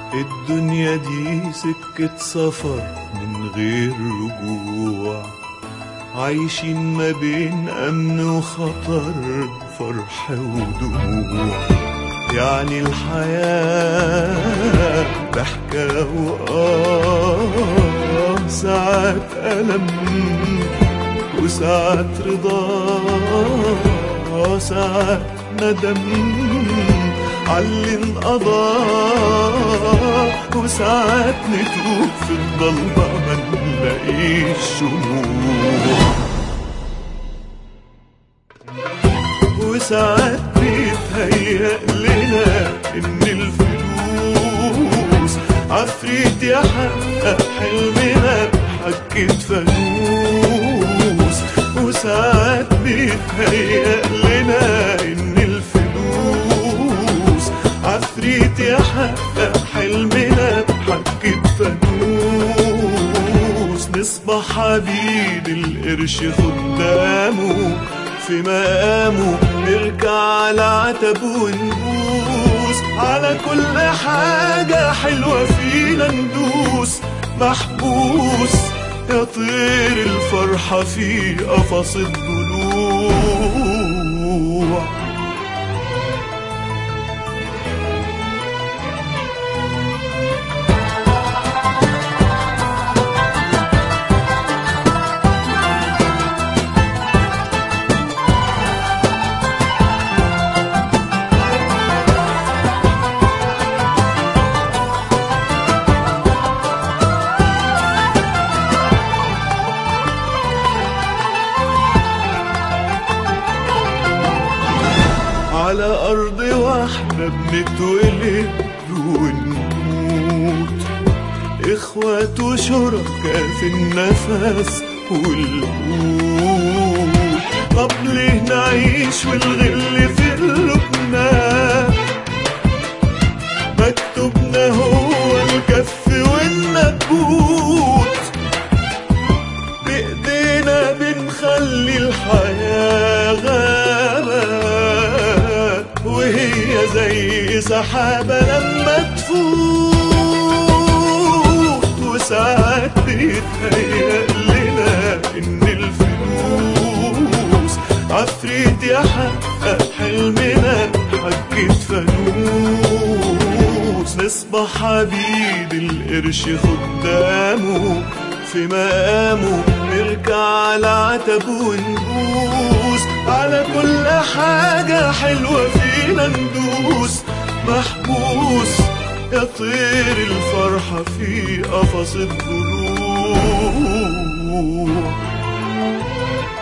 الدنيا دي سكة سفر من غير رجوع، عايشين ما بين أمن وخطر، فرح ودموع. يعني الحياة ضحكة ساعات ألم وساعات رضا، ساعات ندم عاللي انقضى، وساعات نتوه في الضلمة ما نلاقيش شموع، وساعات بيتهيأ لنا إن الفلوس عفريت يحقق حلمنا بحكة فانوس، وساعات بيتهيأ لنا إن الفلوس عفريت يحقق حلمنا بحكة فانوس. نصبح عبيد القرش خدامه في مقامه، نرجع على عتب ونبوس، على كل حاجة حلوة فينا ندوس. محبوس يا طير الفرحة في قفص الضلوع. على أرض واحدة بنتولد ونموت، إخوات وشركاء في النفس والقوت. طب ليه نعيش والغل في قلوبنا؟ مكتوبنا هو الكف والنبوت، بإيدينا بنخلي الحياة غابة، وهي زي سحابة لما تفوت. وساعات بيتهيأ لنا إن الفلوس عفريت يحقق حلمنا بحكة فانوس. نصبح عبيد القرش خدامه في مقامه، نرجع على عتب ونبوس، على كل حاجة حلوة فينا ندوس. محبوس يا طير الفرحة في قفص الضلوع.